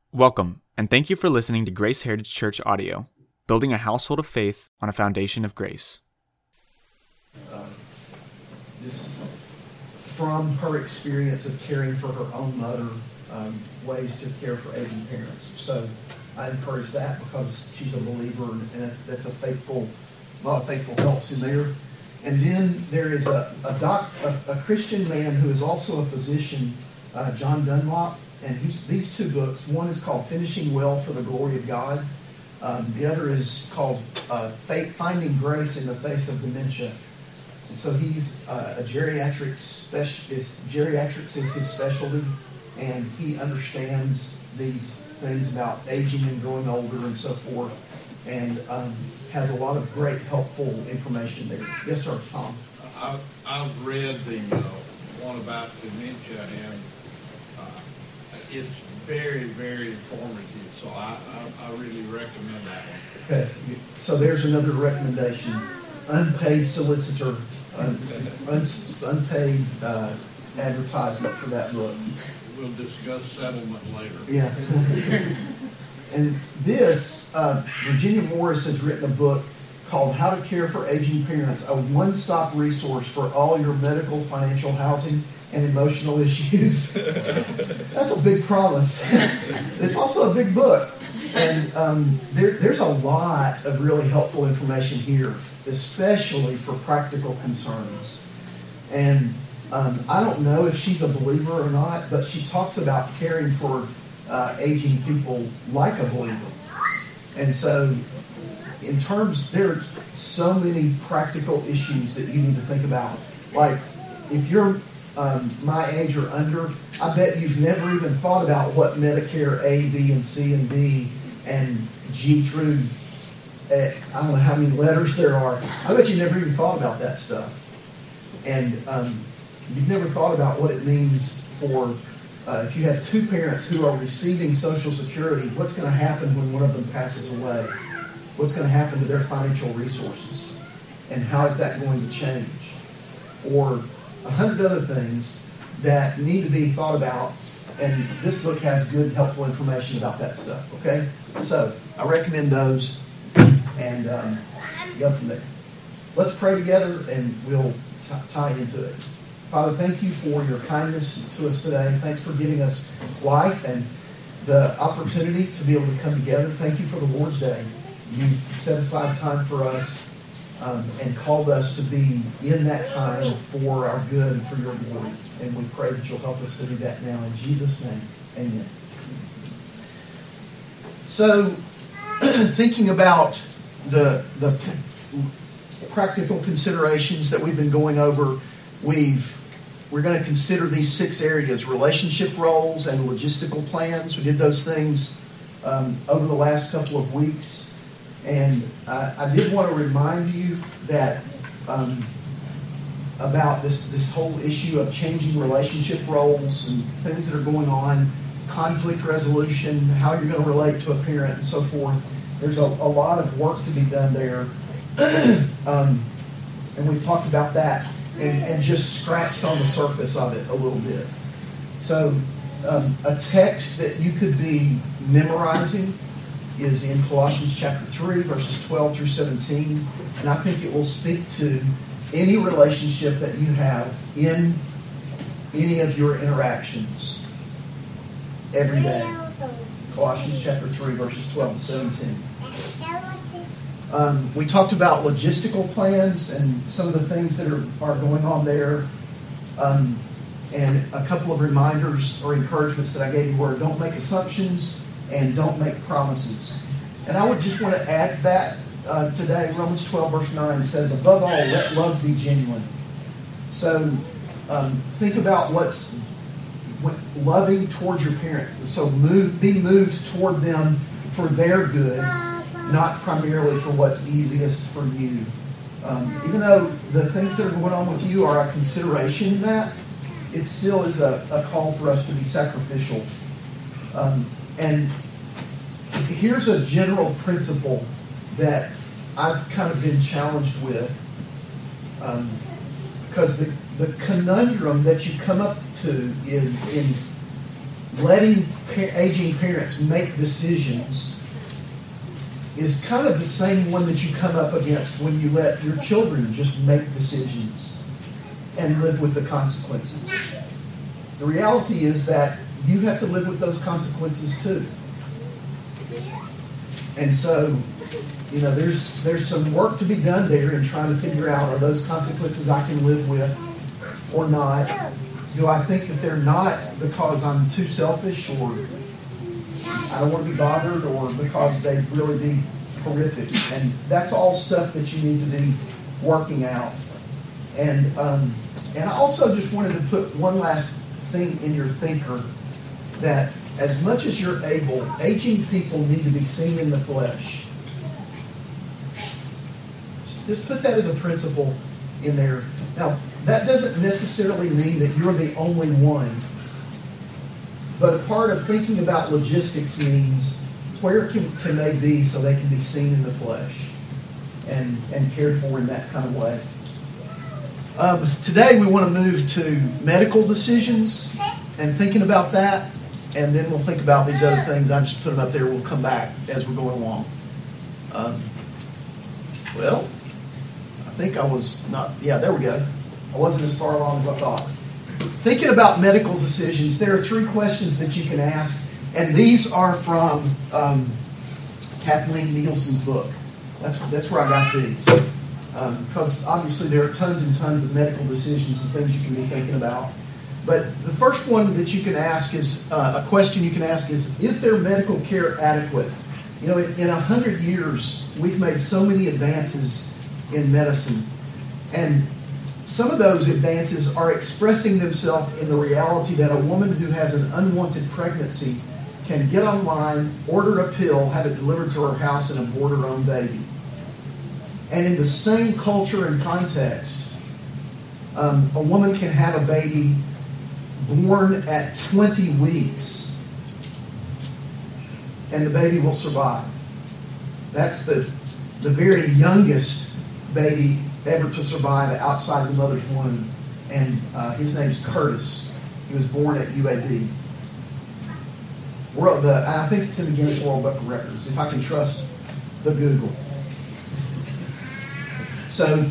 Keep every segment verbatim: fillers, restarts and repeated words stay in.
Welcome, and thank you for listening to Grace Heritage Church Audio, building a household of faith on a foundation of grace. Uh, just from her experience of caring for her own mother, um, ways to care for aging parents. So I encourage that because she's a believer, and that's, that's a faithful, a lot of faithful helps in there. And then there is a a, doc, a, a Christian man who is also a physician, uh, John Dunlop. And he's, these two books, one is called Finishing Well for the Glory of God. Um, the other is called uh, Finding Grace in the Face of Dementia. And so he's uh, a geriatric specialist. Geriatrics is his specialty, and he understands these things about aging and growing older and so forth, and um, has a lot of great helpful information there. Yes, sir, Tom. I've, I've read the uh, one about dementia, and it's very, very informative, so I, I, I really recommend that one. Okay, so there's another recommendation. Unpaid solicitor, un, un, unpaid uh, advertisement for that book. We'll discuss settlement later. Yeah. And this, uh, Virginia Morris has written a book called How to Care for Aging Parents, a one-stop resource for all your medical, financial, housing, and emotional issues. That's a big promise. It's also a big book. And um, there, there's a lot of really helpful information here, especially for practical concerns. And um, I don't know if she's a believer or not, but she talks about caring for uh, aging people like a believer. And so in terms, there are so many practical issues that you need to think about. Like, if you're Um, my age or under, I bet you've never even thought about what Medicare A, B, and C, and D, and G through, uh, I don't know how many letters there are. I bet you never even thought about that stuff. And um, you've never thought about what it means for, uh, if you have two parents who are receiving Social Security, what's going to happen when one of them passes away? What's going to happen to their financial resources? And how is that going to change? Or a hundred other things that need to be thought about, and this book has good, helpful information about that stuff, okay? So, I recommend those, and um, go from there. Let's pray together, and we'll t- tie into it. Father, thank you for your kindness to us today. Thanks for giving us life and the opportunity to be able to come together. Thank you for the Lord's Day. You've set aside time for us, Um, and called us to be in that time for our good and for your glory. And we pray that you'll help us to do that now. In Jesus' name, amen. So, thinking about the, the practical considerations that we've been going over, we've, we're going to consider these six areas: relationship roles and logistical plans. We did those things um, over the last couple of weeks. And uh, I did want to remind you that um, about this, this whole issue of changing relationship roles and things that are going on, conflict resolution, how you're going to relate to a parent and so forth. There's a, a lot of work to be done there. um, and we've talked about that and, and just scratched on the surface of it a little bit. So um, a text that you could be memorizing is in Colossians chapter three, verses twelve through seventeen. And I think it will speak to any relationship that you have in any of your interactions every day. Colossians chapter three, verses twelve to seventeen. Um, we talked about logistical plans and some of the things that are, are going on there. Um, and a couple of reminders or encouragements that I gave you were: don't make assumptions and don't make promises. And I would just want to add that uh, today. Romans twelve verse nine says, above all, let love be genuine. So um, think about what's what, loving towards your parent. So move, be moved toward them for their good, not primarily for what's easiest for you. Um, even though the things that are going on with you are a consideration in that, it still is a, a call for us to be sacrificial. Um, and here's a general principle that I've kind of been challenged with, um, because the, the conundrum that you come up to in, in letting pa- aging parents make decisions is kind of the same one that you come up against when you let your children just make decisions and live with the consequences. The reality is that you have to live with those consequences too. And so, you know, there's there's some work to be done there in trying to figure out, are those consequences I can live with or not? Do I think that they're not because I'm too selfish, or I don't want to be bothered, or because they'd really be horrific? And that's all stuff that you need to be working out. And um, and I also just wanted to put one last thing in your thinker, that as much as you're able, aging people need to be seen in the flesh. Just put that as a principle in there. Now, that doesn't necessarily mean that you're the only one. But a part of thinking about logistics means, where can, can they be so they can be seen in the flesh and, and cared for in that kind of way? Um, today we want to move to medical decisions and thinking about that. And then we'll think about these other things. I just put them up there. We'll come back as we're going along. Um, well, I think I was not, yeah, there we go. I wasn't as far along as I thought. Thinking about medical decisions, there are three questions that you can ask. And these are from um, Kathleen Nielsen's book. That's, that's where I got these. Um, because obviously there are tons and tons of medical decisions and things you can be thinking about. But the first one that you can ask is, uh, a question you can ask is, is their medical care adequate? You know, in a hundred years, we've made so many advances in medicine. And some of those advances are expressing themselves in the reality that a woman who has an unwanted pregnancy can get online, order a pill, have it delivered to her house, and abort her own baby. And in the same culture and context, um, a woman can have a baby born at twenty weeks, and the baby will survive. That's the, the very youngest baby ever to survive outside the mother's womb. And uh, his name's Curtis. He was born at U A B. World, the, I think it's in the Guinness World Book of Records, if I can trust the Google. So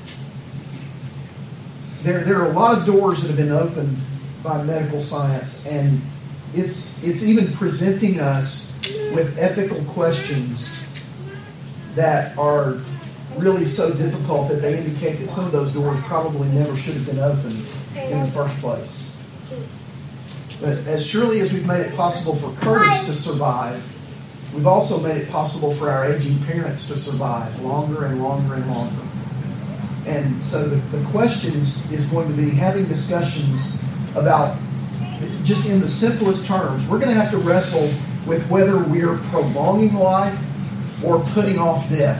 there, there are a lot of doors that have been opened by medical science, and it's it's even presenting us with ethical questions that are really so difficult that they indicate that some of those doors probably never should have been opened in the first place. But as surely as we've made it possible for Curtis to survive, we've also made it possible for our aging parents to survive longer and longer and longer. And so the, the question is, is going to be having discussions about, just in the simplest terms, we're going to have to wrestle with whether we're prolonging life or putting off death.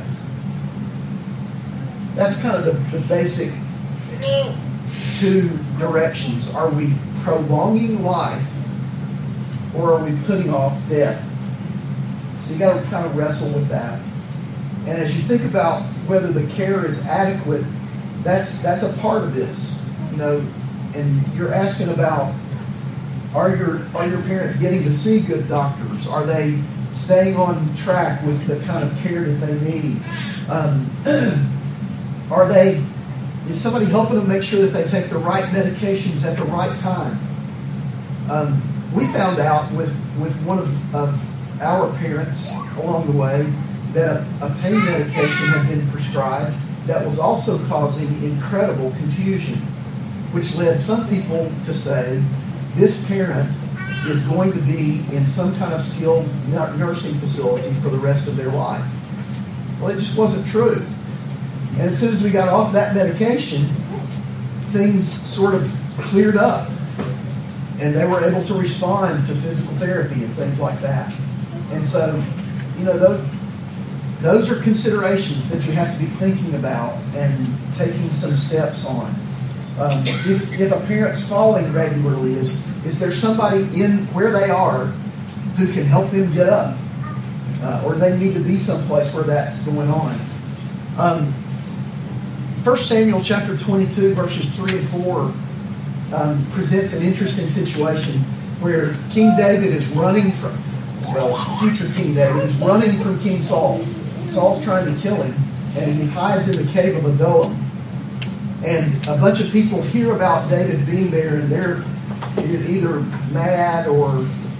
That's kind of the, the basic two directions. Are we prolonging life, or are we putting off death? So you got to kind of wrestle with that. And as you think about whether the care is adequate, that's that's a part of this. You know, and you're asking about, are your are your parents getting to see good doctors? Are they staying on track with the kind of care that they need? Um, are they is somebody helping them make sure that they take the right medications at the right time? Um, we found out with, with one of, of our parents along the way that a, a pain medication had been prescribed that was also causing incredible confusion, which led some people to say, this parent is going to be in some kind of skilled nursing facility for the rest of their life. Well, it just wasn't true. And as soon as we got off that medication, things sort of cleared up. And they were able to respond to physical therapy and things like that. And so, you know, those, those are considerations that you have to be thinking about and taking some steps on. Um, if, if a parent's falling regularly, is, is there somebody in where they are who can help them get up? Uh, or they need to be someplace where that's going on. Um, First Samuel chapter twenty-two, verses three and four um, presents an interesting situation. where King David is running from, well, future King David is running from King Saul. Saul's trying to kill him, and he hides in the cave of Adullam. And a bunch of people hear about David being there, and they're either mad or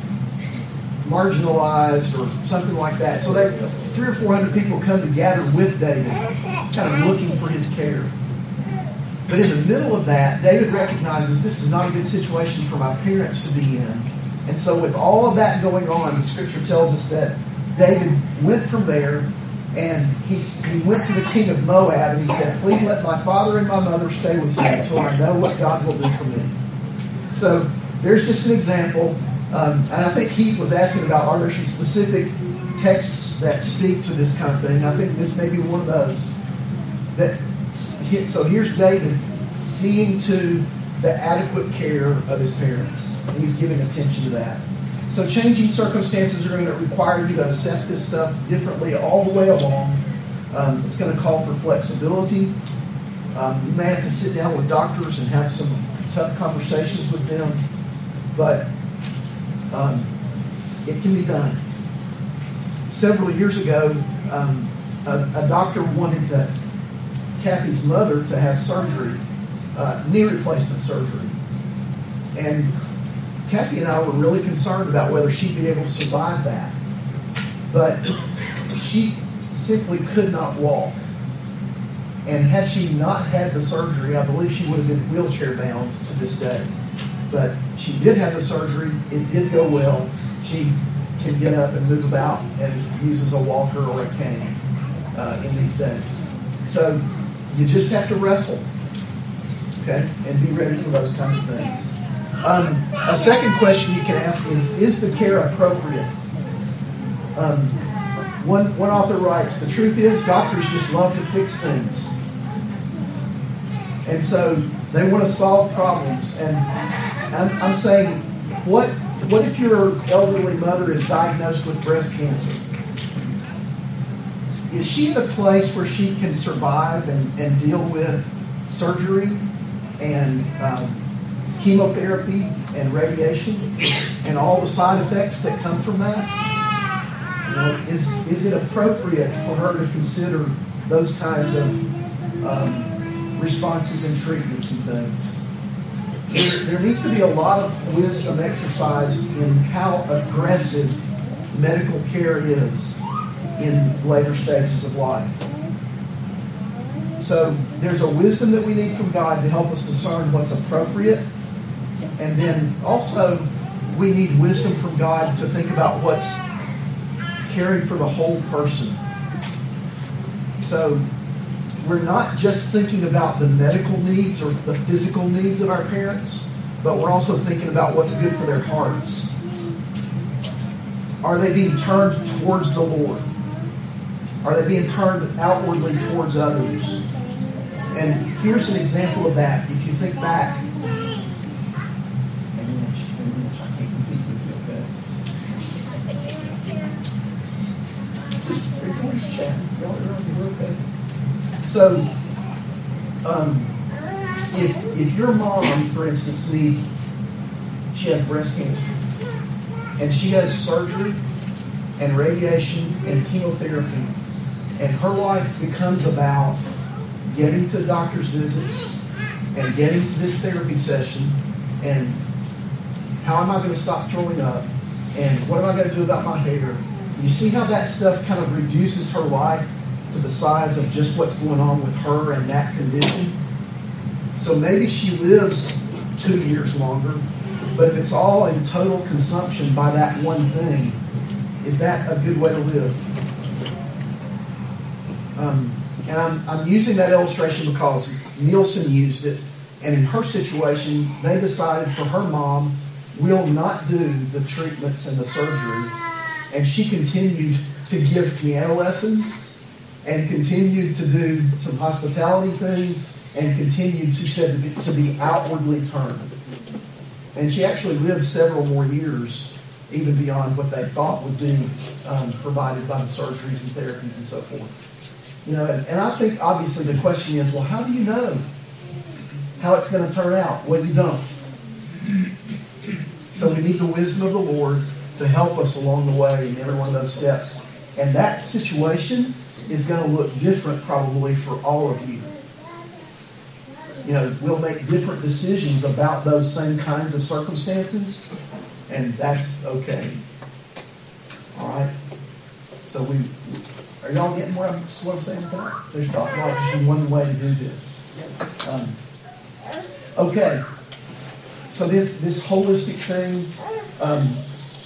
marginalized or something like that. So they, three or four hundred people come to gather with David, kind of looking for his care. But in the middle of that, David recognizes this is not a good situation for my parents to be in. And so with all of that going on, the Scripture tells us that David went from there, and he, he went to the king of Moab, and he said, please let my father and my mother stay with you until I know what God will do for me. So there's just an example. Um, and I think Keith was asking about, are there some specific texts that speak to this kind of thing? I think this may be one of those. That, so here's David seeing to the adequate care of his parents. And he's giving attention to that. So changing circumstances are going to require you to assess this stuff differently all the way along. Um, it's going to call for flexibility. Um, you may have to sit down with doctors and have some tough conversations with them. But um, it can be done. Several years ago, um, a, a doctor wanted to, Kathy's mother to have surgery, uh, knee replacement surgery. And Kathy and I were really concerned about whether she'd be able to survive that. But she simply could not walk. And had she not had the surgery, I believe she would have been wheelchair bound to this day. But she did have the surgery. It did go well. She can get up and move about and uses a walker or a cane uh, in these days. So you just have to wrestle, okay, and be ready for those kinds of things. Um, a second question you can ask is, is the care appropriate? Um, one, one author writes, the truth is doctors just love to fix things. And so they want to solve problems. And I'm, I'm saying, what, what if your elderly mother is diagnosed with breast cancer? Is she in a place where she can survive and, and deal with surgery and um, chemotherapy and radiation and all the side effects that come from that? You know, is, is it appropriate for her to consider those kinds of um, responses and treatments and things? There, there needs to be a lot of wisdom exercised in how aggressive medical care is in later stages of life. So there's a wisdom that we need from God to help us discern what's appropriate. And then also we need wisdom from God to think about what's caring for the whole person. So we're not just thinking about the medical needs or the physical needs of our parents, but we're also thinking about what's good for their hearts. Are they being turned towards the Lord? Are they being turned outwardly towards others? And here's an example of that. If you think back, so, um, if if your mom, for instance, needs, she has breast cancer, and she has surgery and radiation and chemotherapy, and her life becomes about getting to doctor's visits and getting to this therapy session and how am I going to stop throwing up and what am I going to do about my hair? You see how that stuff kind of reduces her life to the size of just what's going on with her and that condition. So maybe she lives two years longer, but if it's all in total consumption by that one thing, is that a good way to live? Um, and I'm, I'm using that illustration because Nielsen used it, and in her situation, they decided for her mom, we'll not do the treatments and the surgery, and she continued to give piano lessons and continued to do some hospitality things and continued, she said, to be, to be outwardly turned. And she actually lived several more years, even beyond what they thought would be um, provided by the surgeries and therapies and so forth. You know, and, and I think obviously the question is, well, how do you know how it's going to turn out? Well, you don't. So we need the wisdom of the Lord to help us along the way in every one of those steps. And that situation is going to look different probably for all of you. You know, we'll make different decisions about those same kinds of circumstances, and that's okay. All right? So we, are y'all getting where I'm, what I'm saying with that? There's not just one way to do this. Um, okay. So this this holistic thing, um,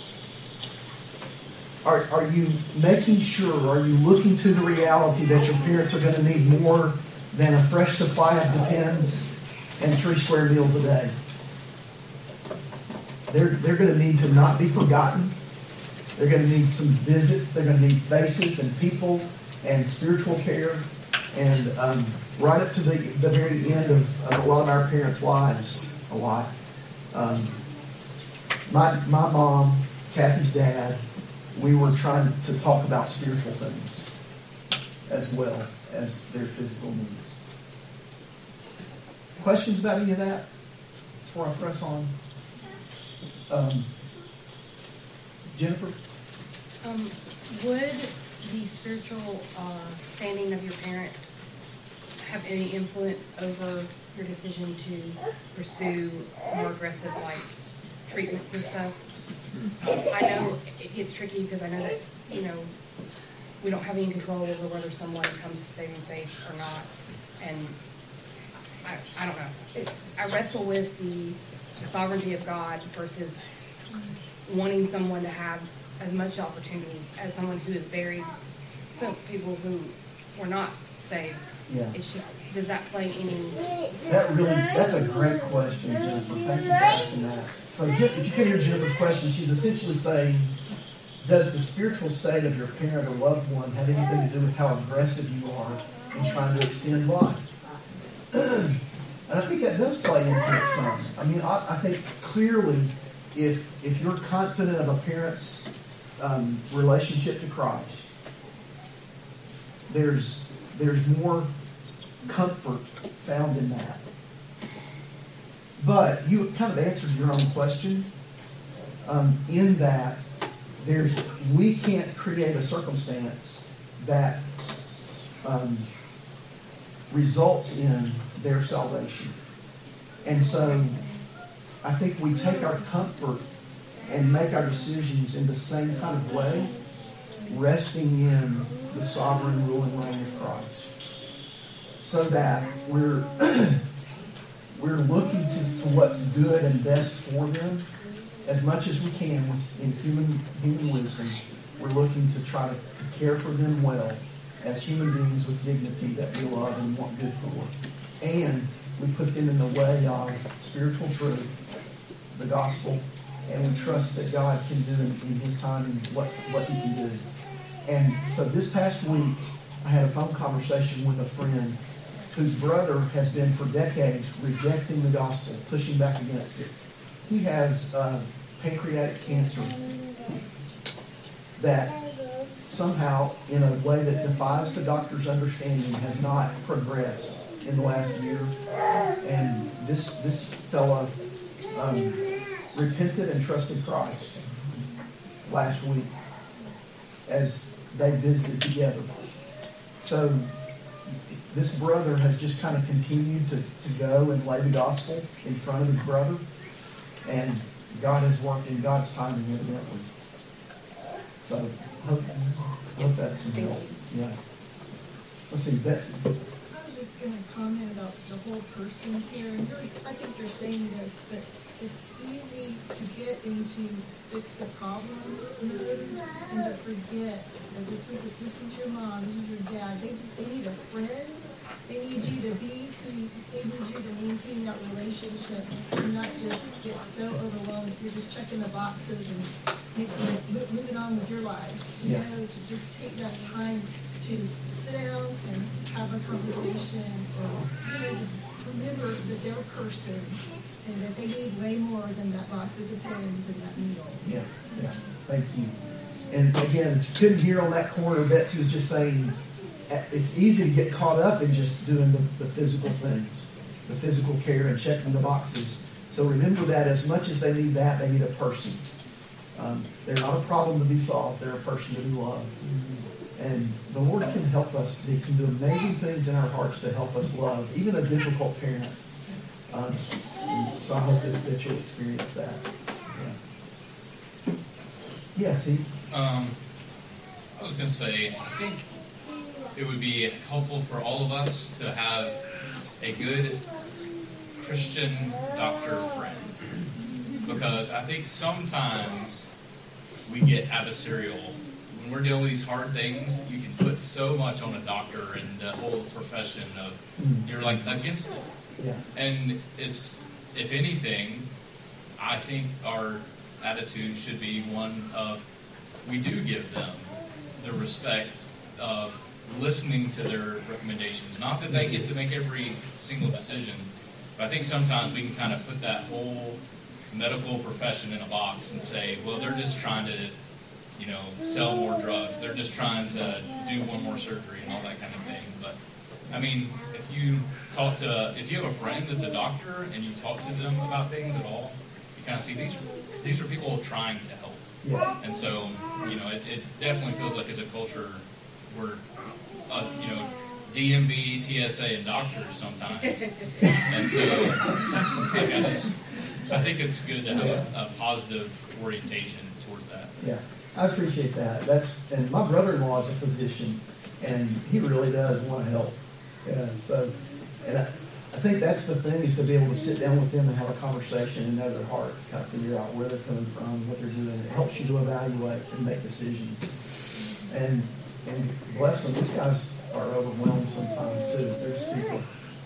are are you making sure, are you looking to the reality that your parents are going to need more than a fresh supply of Depends and three square meals a day? They're, they're going to need to not be forgotten. They're going to need some visits. They're going to need faces and people and spiritual care. And um, right up to the, the very end of, of a lot of our parents' lives, a lot. Um, my, my mom, Kathy's dad, we were trying to talk about spiritual things as well as their physical needs. Questions about any of that before I press on? Um, Jennifer? Um, would the spiritual uh, standing of your parent have any influence over your decision to pursue more aggressive, like, treatments and stuff? I know it gets tricky because I know that, you know, we don't have any control over whether someone comes to saving faith or not. And I, I don't know. It, I wrestle with the, the sovereignty of God versus wanting someone to have as much opportunity as someone who is buried. Some people who were not saved. Yeah. It's just, does that play any? That really, that's a great question, Jennifer. Thank you for asking that. So if you can hear Jennifer's question, she's essentially saying, does the spiritual state of your parent or loved one have anything to do with how aggressive you are in trying to extend life? And I think that does play into it some. I mean, I, I think clearly, if if you're confident of a parent's um, relationship to Christ, there's there's more comfort found in that. But you kind of answered your own question um, in that there's we can't create a circumstance that um, results in their salvation. And so I think we take our comfort and make our decisions in the same kind of way, resting in the sovereign rule and reign of Christ, so that we're we're looking to, to what's good and best for them as much as we can in human human wisdom. We're looking to try to, to care for them well as human beings with dignity that we love and want good for. And we put them in the way of spiritual truth, the gospel, and we trust that God can do in, in His time and what, what He can do. And so this past week, I had a phone conversation with a friend whose brother has been for decades rejecting the gospel, pushing back against it. He has uh, pancreatic cancer that somehow, in a way that defies the doctor's understanding, has not progressed in the last year. And this this fella um, repented and trusted Christ last week as they visited together. So this brother has just kind of continued to, to go and lay the gospel in front of his brother. And God has worked in God's timing evidently. So hope, hope that's some help. Yeah. Let's see, Betsy. I was just going to comment about the whole person here. And you're, I think you're saying this, but it's easy to get into fix the problem and to forget that this is this is your mom, this is your dad. They, they need a friend. They need you to be who you, they need you to maintain that relationship and not just get so overwhelmed. You're just checking the boxes and making, moving on with your life. You Yeah. know, to just take that time to sit down and have a conversation or hey, remember that they're a person and that they need way more than that box of Depends and that meal. Yeah, yeah. Thank you. And again, if you couldn't hear on that corner, Betsy was just saying, it's easy to get caught up in just doing the, the physical things, the physical care and checking the boxes. So remember that as much as they need that, they need a person. Um, they're not a problem to be solved. They're a person to be loved. And the Lord can help us. He can do amazing things in our hearts to help us love, even a difficult parent. Um, so I hope that, that you'll experience that. Yeah. Yes, he. Um, I was going to say, I think it would be helpful for all of us to have a good Christian doctor friend. Because I think sometimes we get adversarial. When we're dealing with these hard things, you can put so much on a doctor and the whole profession of, you're like against it. Yeah. And it's, if anything, I think our attitude should be one of, we do give them the respect of listening to their recommendations. Not that they get to make every single decision, but I think sometimes we can kind of put that whole medical profession in a box and say, well, they're just trying to, you know, sell more drugs. They're just trying to do one more surgery and all that kind of thing. But, I mean, if you talk to, if you have a friend that's a doctor and you talk to them about things at all, you kind of see these are, these are people trying to help. Yeah. And so, you know, it, it definitely feels like it's a culture where, uh, you know, D M V, T S A, and doctors sometimes. And so, I guess, I think it's good to have a, a positive orientation towards that. Yeah, I appreciate that. That's and my brother-in-law is a physician, and he really does want to help. Yeah, so, and I, I think that's the thing, is to be able to sit down with them and have a conversation and know their heart, kind of figure out where they're coming from, what they're doing. It helps you to evaluate and make decisions. And and bless them, these guys are overwhelmed sometimes too. They're just people.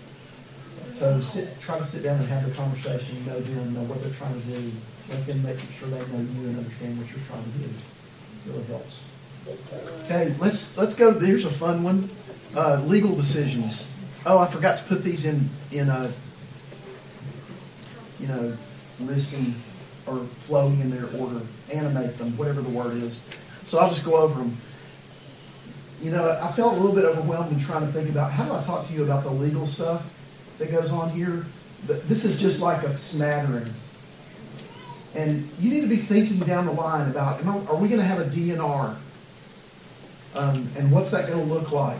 So sit, try to sit down and have the conversation, know them, know what they're trying to do, let them make sure they know you and understand what you're trying to do. It really helps. Okay, let's let's go. Here's a fun one. Uh, legal decisions. Oh, I forgot to put these in in a you know listing or flowing in their order. Animate them, whatever the word is. So I'll just go over them. You know, I felt a little bit overwhelmed in trying to think about how do I talk to you about the legal stuff that goes on here. But this is just like a smattering. And you need to be thinking down the line about, am I, are we going to have a D N R? Um, and what's that going to look like?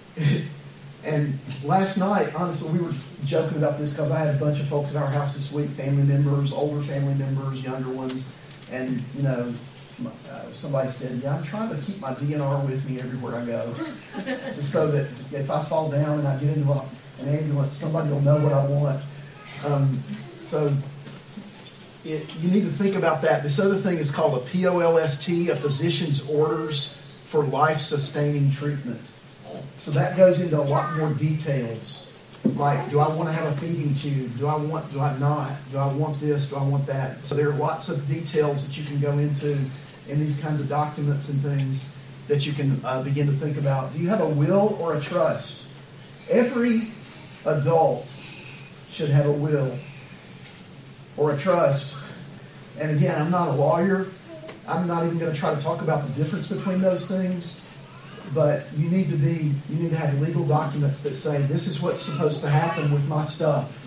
And last night, honestly, we were joking about this because I had a bunch of folks at our house this week, family members, older family members, younger ones. And, you know, uh, somebody said, yeah, I'm trying to keep my D N R with me everywhere I go. So that if I fall down and I get into a an ambulance, somebody will know what I want. Um, so it, you need to think about that. This other thing is called a P O L S T, a physician's orders for life-sustaining treatment. So that goes into a lot more details. Like, do I want to have a feeding tube? Do I want, do I not? Do I want this? Do I want that? So there are lots of details that you can go into in these kinds of documents and things that you can uh, begin to think about. Do you have a will or a trust? Every adult should have a will or a trust. And again, I'm not a lawyer. I'm not even going to try to talk about the difference between those things. But you need to be, you need to have legal documents that say this is what's supposed to happen with my stuff.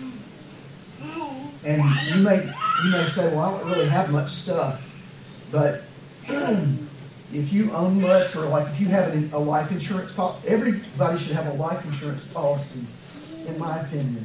And you may you may say, well, I don't really have much stuff. But if you own much, or like if you have a life insurance policy, everybody should have a life insurance policy, in my opinion.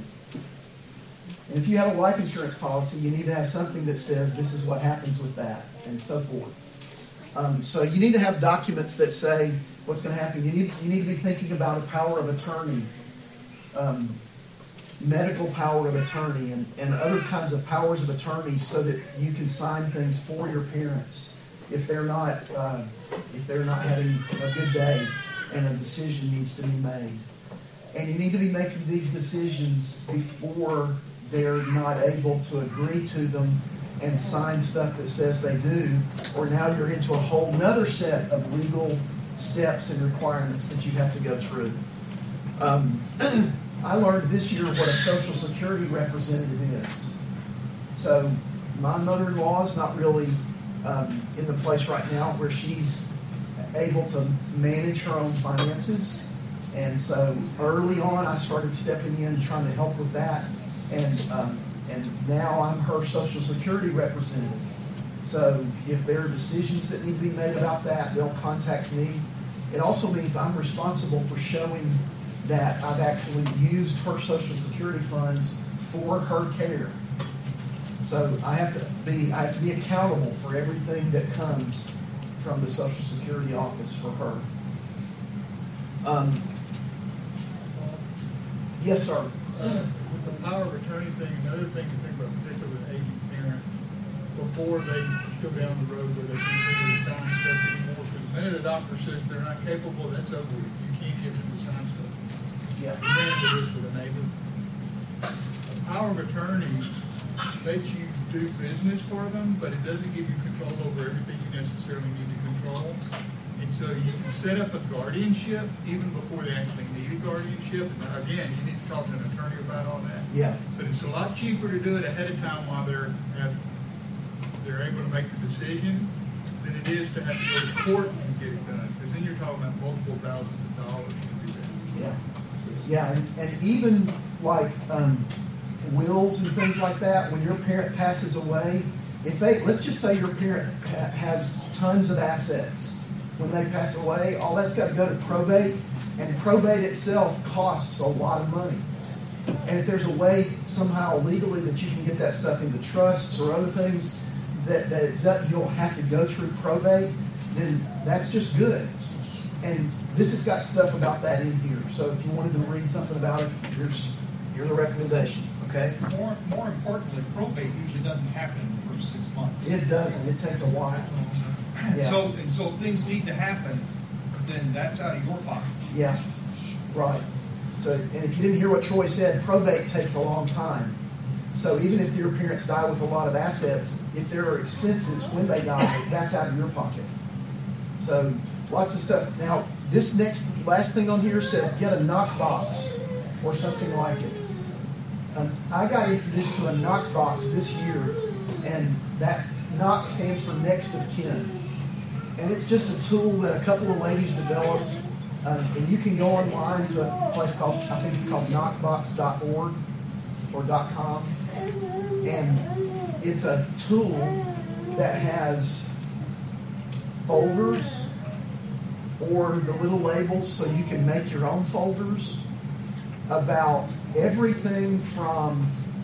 And if you have a life insurance policy, you need to have something that says this is what happens with that, and so forth. Um, so you need to have documents that say what's going to happen. You need you need to be thinking about a power of attorney, um, medical power of attorney, and, and other kinds of powers of attorney, so that you can sign things for your parents if they're not uh, if they're not having a good day and a decision needs to be made. And you need to be making these decisions before they're not able to agree to them and sign stuff that says they do, or now you're into a whole nother set of legal steps and requirements that you have to go through. Um, I learned this year what a Social Security representative is. So my mother-in-law is not really um, in the place right now where she's able to manage her own finances. And so early on, I started stepping in and trying to help with that. And um, and now I'm her Social Security representative. So if there are decisions that need to be made about that, they'll contact me. It also means I'm responsible for showing that I've actually used her Social Security funds for her care. So I have to be I have to be accountable for everything that comes from the Social Security office for her. Um, yes, sir. Uh, with the power of attorney thing, another thing to think about, particularly with aging parent, before they go down the road where they can't really sign stuff anymore, because the minute a doctor says they're not capable, that's over with. You can't get them to sign stuff. Yeah. We ran into this with a neighbor. A power of attorney lets you do business for them, but it doesn't give you control over everything you necessarily need to control. And so you can set up a guardianship even before they actually need a guardianship. And again, you need to talk to an attorney about all that. Yeah. But it's a lot cheaper to do it ahead of time while they're at, they're able to make the decision than it is to have to go to court and get it done. Because then you're talking about multiple thousands of dollars to do that. Yeah. Yeah, and, and even like um, wills and things like that, when your parent passes away, if they, let's just say your parent ha- has tons of assets. When they pass away, all that's got to go to probate, and probate itself costs a lot of money. And if there's a way somehow legally that you can get that stuff into trusts or other things that, that it does, you don't have to go through probate, then that's just good. And this has got stuff about that in here. So if you wanted to read something about it, here's here's a recommendation. Okay? More, more importantly, probate usually doesn't happen in the first six months. It doesn't. It takes a while. Yeah. So, and so if things need to happen, then that's out of your pocket. Yeah, right. So, and if you didn't hear what Troy said, probate takes a long time. So even if your parents die with a lot of assets, if there are expenses when they die, that's out of your pocket. So lots of stuff. Now, this next, last thing on here says get a knock box or something like it. Um, I got introduced to a knock box this year, and that knock stands for next of kin. And it's just a tool that a couple of ladies developed. Um, and you can go online to a place called, I think it's called knockbox dot org or .com. And it's a tool that has folders or the little labels so you can make your own folders about everything from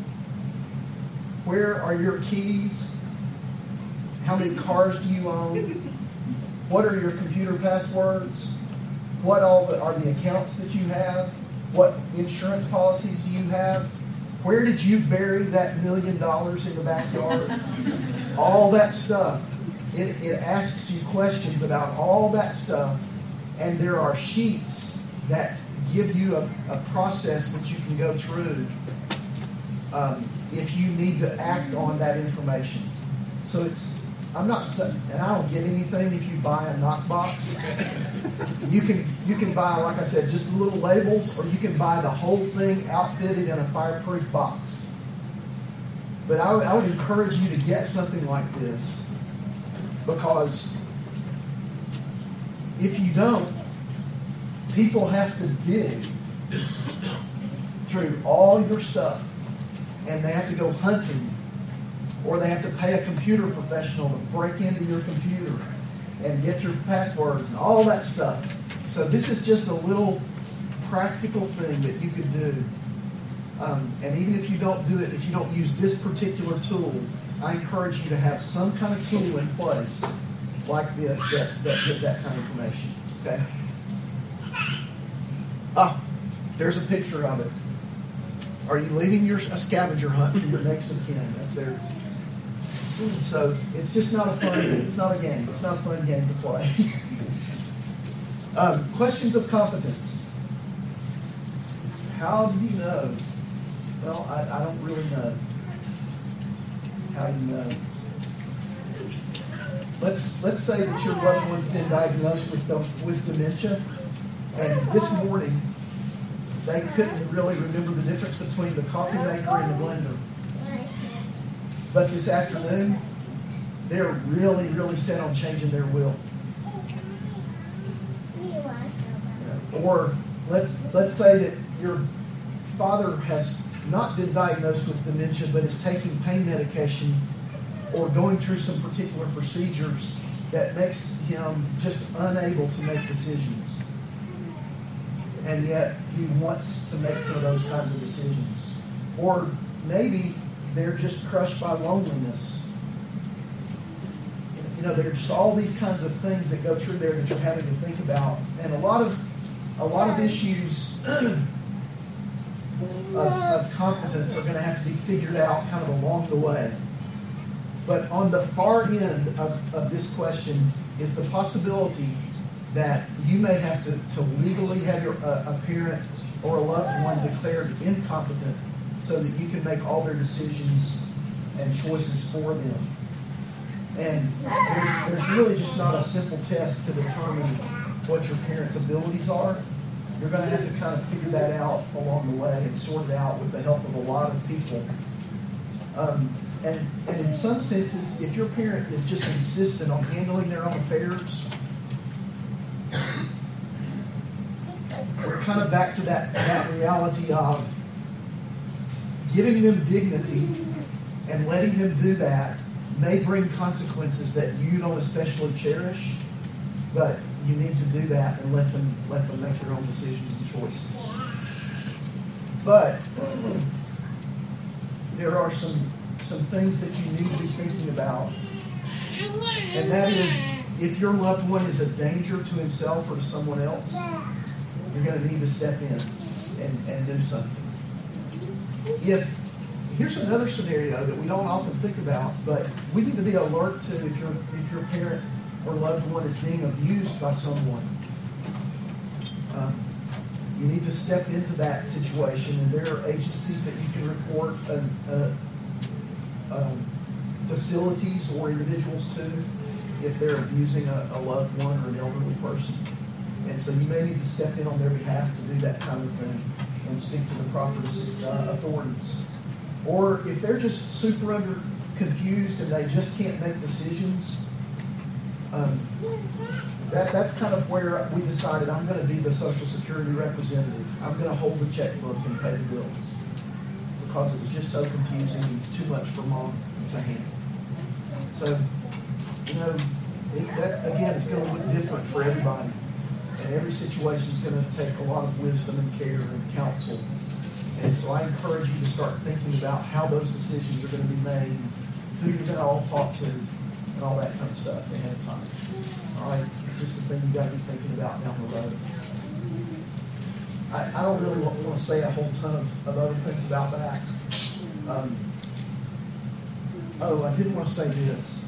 where are your keys, how many cars do you own, what are your computer passwords, what all the, are the accounts that you have, what insurance policies do you have, where did you bury that million dollars in the backyard, all that stuff. It, it asks you questions about all that stuff, and there are sheets that give you a, a process that you can go through um, if you need to act on that information. So it's, I'm not, and I don't get anything if you buy a knock box. You can you can buy, like I said, just the little labels, or you can buy the whole thing outfitted in a fireproof box. But I would, I would encourage you to get something like this, because if you don't, people have to dig through all your stuff, and they have to go hunting, or they have to pay a computer professional to break into your computer and get your passwords and all that stuff. So this is just a little practical thing that you could do. Um, and even if you don't do it, if you don't use this particular tool, I encourage you to have some kind of tool in place like this that, that gives that kind of information. Okay? Ah, there's a picture of it. Are you leaving your a scavenger hunt for your next of kin? That's theirs. So it's just not a fun. It's not a game. It's not a fun game to play. um, questions of competence. How do you know? Well, I, I don't really know. How do you know? Let's let's say that your loved one's been diagnosed with with dementia, and this morning they couldn't really remember the difference between the coffee maker and the blender. But this afternoon, they're really, really set on changing their will. Or let's let's say that your father has not been diagnosed with dementia but is taking pain medication or going through some particular procedures that makes him just unable to make decisions. And yet he wants to make some of those kinds of decisions. Or maybe they're just crushed by loneliness. You know, there's all these kinds of things that go through there that you're having to think about. And a lot of a lot of issues of, of competence are going to have to be figured out kind of along the way. But on the far end of, of this question is the possibility that you may have to, to legally have your, uh, a parent or a loved one declared incompetent so that you can make all their decisions and choices for them. And there's, there's really just not a simple test to determine what your parents' abilities are. You're going to have to kind of figure that out along the way and sort it out with the help of a lot of people. Um, and, and in some senses, if your parent is just insistent on handling their own affairs, we're kind of back to that, that reality of giving them dignity and letting them do that may bring consequences that you don't especially cherish, but you need to do that and let them let them make their own decisions and choices. But there are some some things that you need to be thinking about, and that is if your loved one is a danger to himself or to someone else, you're going to need to step in and, and do something. If Here's another scenario that we don't often think about, but we need to be alert to if your if your parent or loved one is being abused by someone. Um, you need to step into that situation, and there are agencies that you can report uh, uh, um, facilities or individuals to if they're abusing a, a loved one or an elderly person. And so you may need to step in on their behalf to do that kind of thing and speak to the proper uh, authorities. Or if they're just super under confused and they just can't make decisions, um, that, that's kind of where we decided I'm going to be the Social Security representative. I'm going to hold the checkbook and pay the bills because it was just so confusing and it's too much for mom to handle. So, you know, it, that, again, it's going to look different for everybody. And every situation is going to take a lot of wisdom and care and counsel. And so I encourage you to start thinking about how those decisions are going to be made, who you're going to all talk to, and all that kind of stuff ahead of time. All right? It's just a thing you've got to be thinking about down the road. I, I don't really want, want to say a whole ton of, of other things about that. Um, oh, I did want to say this.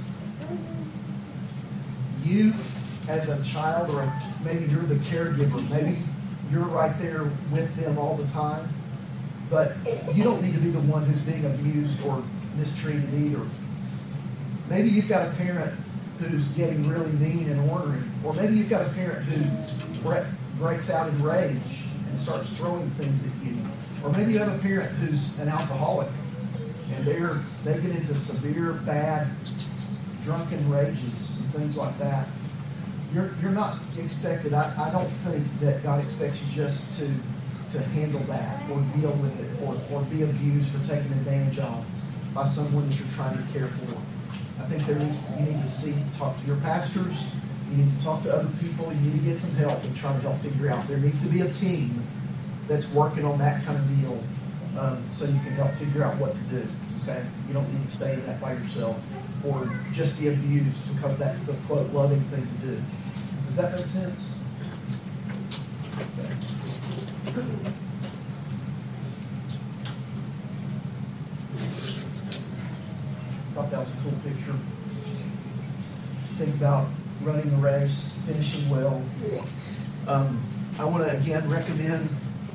You, as a child, or a, maybe you're the caregiver, maybe you're right there with them all the time, but you don't need to be the one who's being abused or mistreated either. Maybe you've got a parent who's getting really mean and ornery, or maybe you've got a parent who breaks out in rage and starts throwing things at you, or maybe you have a parent who's an alcoholic and they're they get into severe, bad, drunken rages and things like that. You're you're not expected. I, I don't think that God expects you just to to handle that or deal with it or, or be abused or taken advantage of by someone that you're trying to care for. I think there needs to, you need to see, talk to your pastors, you need to talk to other people, you need to get some help and try to help figure out. There needs to be a team that's working on that kind of deal um, so you can help figure out what to do. Okay? You don't need to stay in that by yourself or just be abused because that's the quote loving thing to do. Does that make sense? Okay. Thought that was a cool picture. Think about running the race, finishing well. Um, I want to again recommend.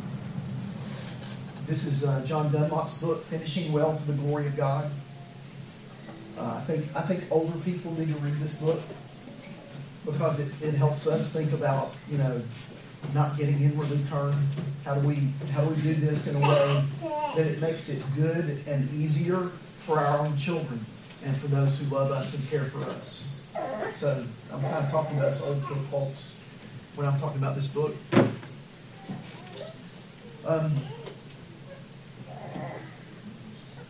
This is uh, John Dunlop's book, Finishing Well to the Glory of God. Uh, I think I think older people need to read this book because it, it helps us think about, you know, not getting inwardly turned. How do we how do we do this in a way that it makes it good and easier for our own children and for those who love us and care for us? So I'm kind of talking to us old folks when I'm talking about this book. Um,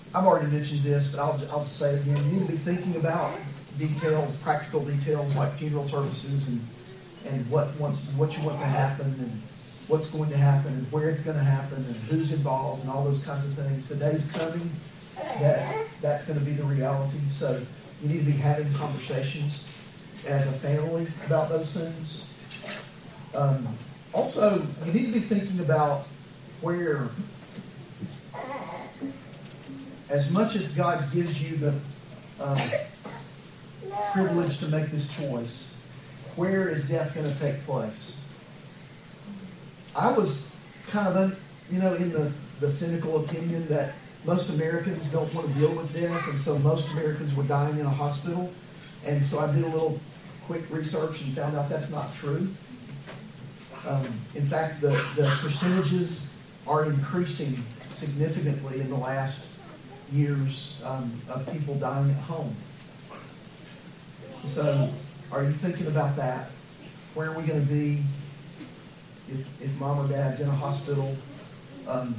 I've already mentioned this, but I'll, I'll just say it again. You need to be thinking about details, practical details like funeral services and, and what wants, what you want to happen and what's going to happen and where it's going to happen and who's involved and all those kinds of things. The day's coming that that's going to be the reality. So you need to be having conversations as a family about those things. Um, also, you need to be thinking about where, as much as God gives you the um, privilege to make this choice, where is death going to take place? I was kind of, un, you know, in the, the cynical opinion that most Americans don't want to deal with death, and so most Americans were dying in a hospital. And so I did a little quick research and found out that's not true. Um, in fact, the, the percentages are increasing significantly in the last years um, of people dying at home. So are you thinking about that? Where are we going to be if, if mom or dad's in a hospital? Um,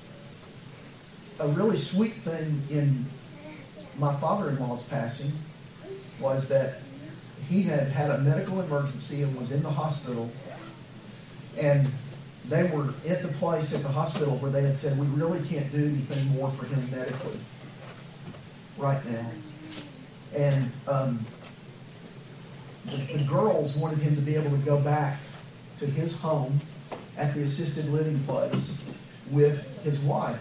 a really sweet thing in my father-in-law's passing was that he had had a medical emergency and was in the hospital, and they were at the place at the hospital where they had said, we really can't do anything more for him medically right now. And um, the, the girls wanted him to be able to go back to his home at the assisted living place with his wife.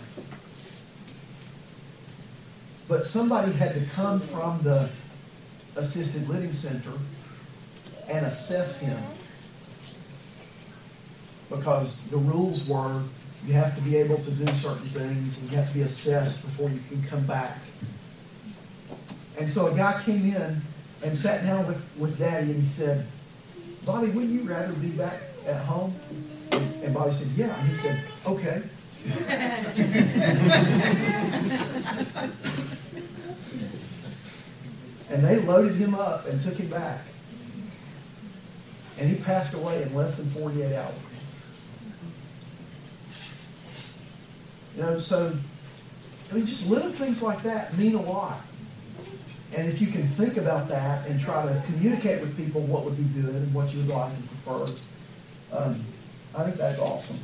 But somebody had to come from the assisted living center and assess him, because the rules were you have to be able to do certain things and you have to be assessed before you can come back. And so a guy came in and sat down with, with Daddy and he said, Bobby, wouldn't you rather be back at home? And, and Bobby said, yeah. And he said, okay. And they loaded him up and took him back. And he passed away in less than forty-eight hours. You know, so, I mean, just little things like that mean a lot. And if you can think about that and try to communicate with people what would be good and what you would like and prefer, um, I think that's awesome.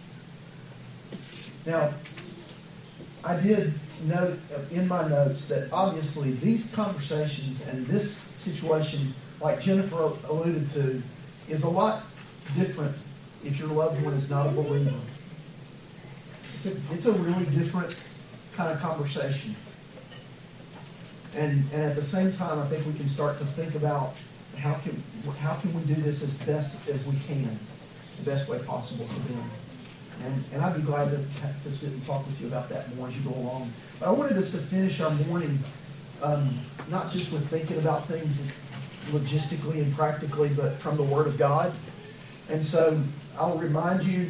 Now, I did note in my notes that obviously these conversations and this situation, like Jennifer alluded to, is a lot different if your loved one is not a believer. It's a, it's a really different kind of conversation. And, and at the same time, I think we can start to think about how can how can we do this as best as we can, the best way possible for them. And, and I'd be glad to, to sit and talk with you about that more as you go along. But I wanted us to finish our morning um, not just with thinking about things logistically and practically, but from the Word of God. And so I'll remind you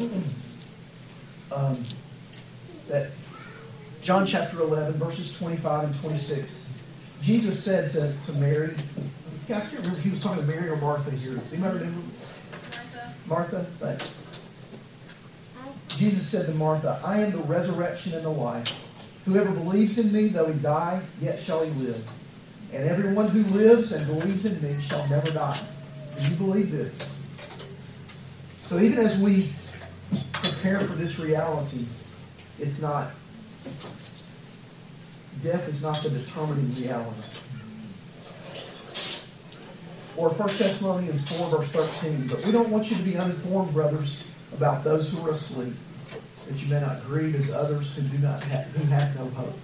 um, that John chapter eleven, verses twenty-five and twenty-six, Jesus said to, to Mary, I can't remember if he was talking to Mary or Martha here. Do you remember them? Martha? Martha? Thanks. Jesus said to Martha, I am the resurrection and the life. Whoever believes in me, though he die, yet shall he live. And everyone who lives and believes in me shall never die. Do you believe this? So even as we prepare for this reality, it's not, death is not the determining reality. Or First Thessalonians four, verse thirteen, but we don't want you to be uninformed, brothers, about those who are asleep, that you may not grieve as others who do not have, who have no hope.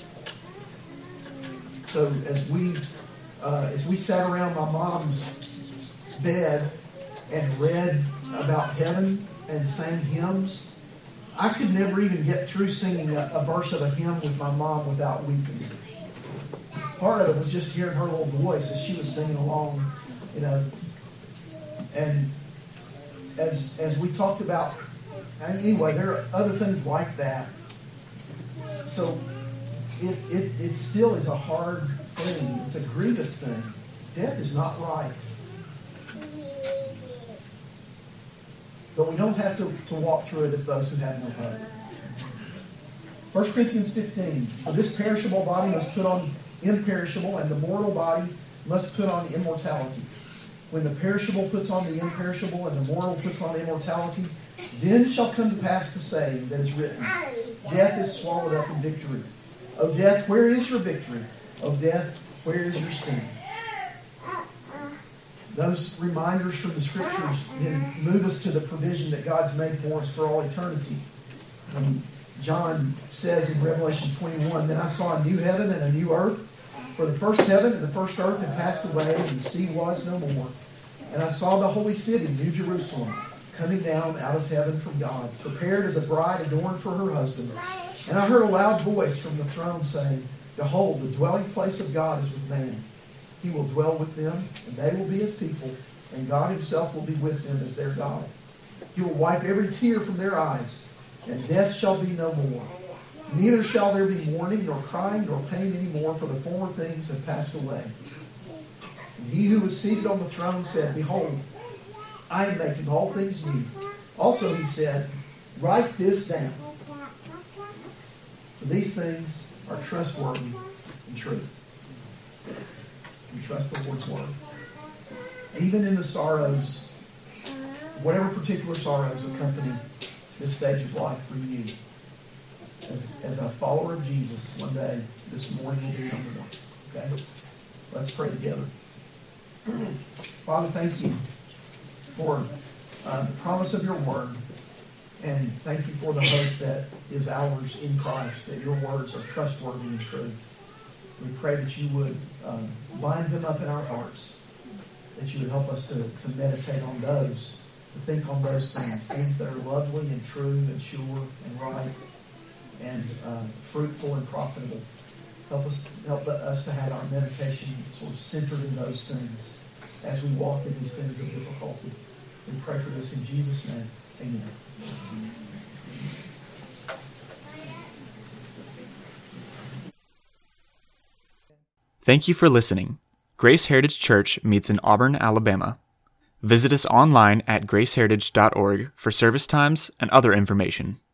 So as we uh, as we sat around my mom's bed and read about heaven and sang hymns, I could never even get through singing a, a verse of a hymn with my mom without weeping. Part of it was just hearing her little voice as she was singing along, you know. And as as we talked about, anyway, there are other things like that. So it, it, it still is a hard thing. It's a grievous thing. Death is not right. But we don't have to, to walk through it as those who have no hope. First Corinthians fifteen, for this perishable body must put on imperishable, and the mortal body must put on immortality. When the perishable puts on the imperishable, and the mortal puts on immortality, then shall come to pass the saying that is written, death is swallowed up in victory. O death, where is your victory? O death, where is your sting? Those reminders from the Scriptures then move us to the provision that God's made for us for all eternity. Um, John says in Revelation twenty-one, then I saw a new heaven and a new earth, for the first heaven and the first earth had passed away, and the sea was no more. And I saw the holy city, New Jerusalem, coming down out of heaven from God, prepared as a bride adorned for her husband. And I heard a loud voice from the throne saying, behold, the dwelling place of God is with man. He will dwell with them, and they will be his people, and God himself will be with them as their God. He will wipe every tear from their eyes, and death shall be no more. Neither shall there be mourning, nor crying, nor pain any more, for the former things have passed away. And he who was seated on the throne said, behold, I am making all things new. Also he said, write this down, for these things are trustworthy and true. We trust the Lord's word. Even in the sorrows, whatever particular sorrows accompany this stage of life for you, as, as a follower of Jesus, one day, this morning will be number one. Okay? Let's pray together. Father, thank you for uh, the promise of your word, and thank you for the hope that is ours in Christ, that your words are trustworthy and true. We pray that you would um, bind them up in our hearts, that you would help us to, to meditate on those, to think on those things, things that are lovely and true and sure and right and uh, fruitful and profitable. Help us, help us to have our meditation sort of centered in those things as we walk in these things of difficulty. We pray for this in Jesus' name. Amen. Thank you for listening. Grace Heritage Church meets in Auburn, Alabama. Visit us online at grace heritage dot org for service times and other information.